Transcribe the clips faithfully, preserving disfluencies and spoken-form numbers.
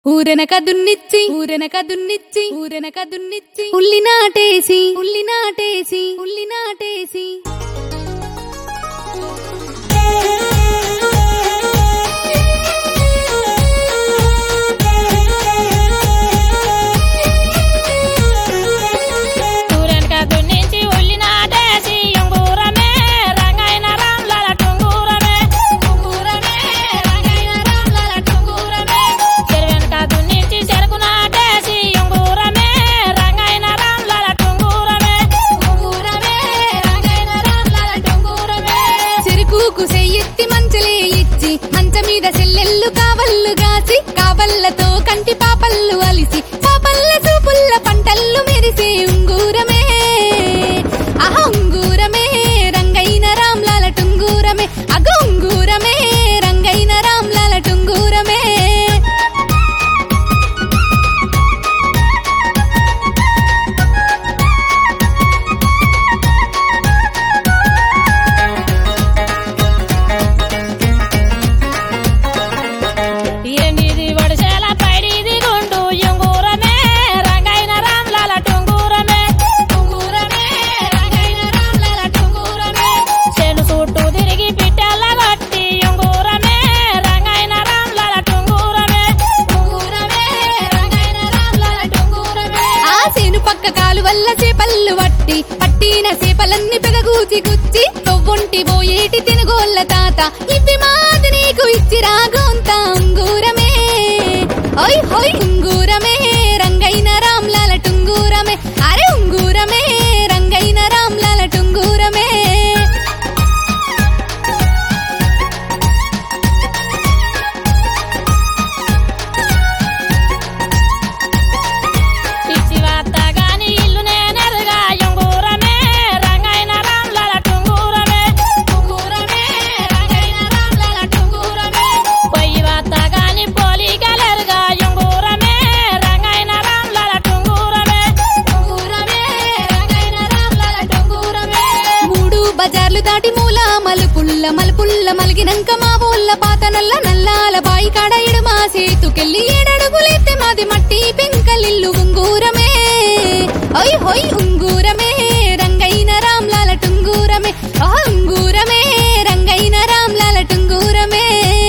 ఊరెనక దున్నిచ్చి ఊరెనక దున్నిచ్చి ఊరెనక దున్నిచ్చి ఉల్లి నాటేసి ఉల్లి నాటేసి ఉల్లి నాటేసి సెల్లెళ్ళు కావళ్ళు గాసి కావళ్ళతో కంటి పాపళ్ళు అలిసి పాపల్ల చూపుల్ల పంటల్లు మెరిసే ఉంగూరమే ఆహ ఉంగూరమే రంగైన రామ్లాల టుంగూరమే అగ ఉంగూరమే రంగైన రామ్లాల టుంగూరమే వల్ల చేపల్లు వట్టి పట్టిన చేపలన్నీ పెగగూచి గుచ్చి తొవ్వుంటి పోయేటి తినుగోళ్ళ తాత ఇవి మాది నీకు ఇచ్చి రాగోంత ఉంగూరమే ఓయ్ హోయ్ ఉంగూరమే రంగైన రామ్లాల టుంగూరమే అరే ఉంగూరమే రంగైన రామ్లాల టుంగూరమే బజార్లు దాటి మూల మలుపుల్ల మలుపుల్ల మలిగినంక మా ఊళ్ళ పాత నల్ల నల్లాల బాయి కాడ ఇడు మా సేతుకెళ్ళి ఏడడుగులెత్తే మాది మట్టి పెంకలిల్లు ఉంగూరమే ఓయ్ హోయ్ ఉంగూరమే రంగైన రామ్లాల టుంగూరమే ఆ ఉంగూరమే రంగైన రామ్లాల టుంగూరమే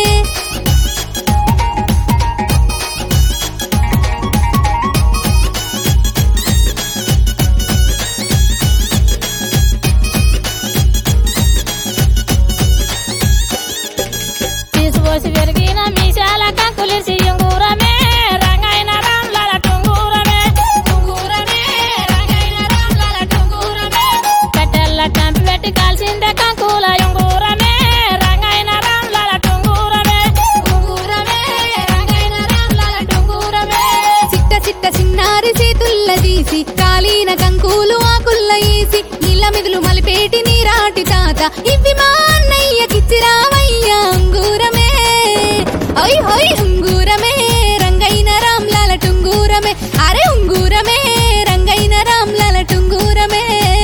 వెరిగిన మీసాల కంకులిసి ఉంగూరమే రంగైన రామ్లాల టుంగూరమే ఉంగూరమే రంగైన రామ్లాల టుంగూరమే కట్టెల్ల కంపి పెట్టి కాల్సిందే కంకుల ఉంగూరమే రంగైన రామ్లాల టుంగూరమే ఉంగూరమే రంగైన రామ్లాల టుంగూరమే చిట్ట చిట్ట చిన్నారి చేతుల్ల తీసి కాలిన కంకులు ఆకుల్ల వేసి నీళ్ళ మిదులు మలిపేటి నీరాటి తాత ఇవి మా అన్నయ్యకిచ్చి రావయ్యా ఉంగూరమే ఓయ్ హోయ్ ఉంగూరమే రంగైన రామ్లాల టుంగూరమే అరే ఉంగూరమే రంగైన రామ్లాల టుంగూరమే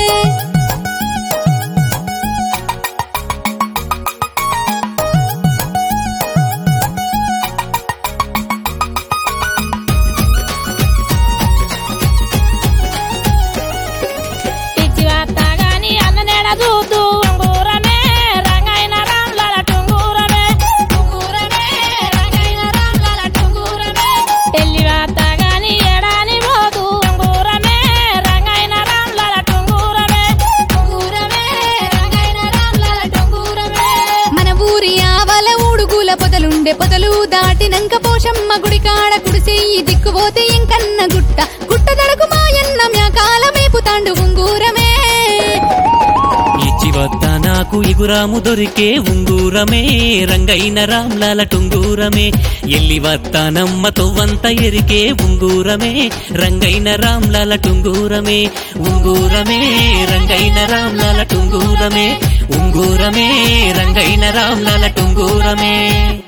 పిచ్చి వార్త గాని అన్న నేడ చూద్దు ఉంగూరమే రంగైన రామ్లాల టుంగూరమే ఉంగూరమే రంగైన రామ్లాల టుంగూరమే ఎల్లి వార్త గాని ఎడాని పోదు ఉంగూరమే రంగైన రామ్లాల టుంగూరమే ఉంగూరమే రంగైన రామ్లాల టుంగూరమే మన ఊరి ఆవల ఊడుగుల పొదలుండే పొదలు దాటినంక పోషమ్మ గుడి కాడ కుడిసెయ్యి దిక్కుపోతే ఇంకన్న గుట్ట గుట్ట దడకు మాయన్న మ్యాకాల మేపుతాండు ఉంగూరమే ఇచ్చి వద్దా నాకు ఇగురాము దొరికే ఉంగూరమే రంగైన రామ్లాల టుంగూరమే ఎల్లి వత్తానమ్మ తొవ్వంత ఎరికే ఉంగూరమే రంగైన రామ్లాల టుంగూరమే ఉంగూరమే రంగైన రామ్లాల టుంగూరమే ఉంగూరమే రంగైన రామ్లాల టుంగూరమే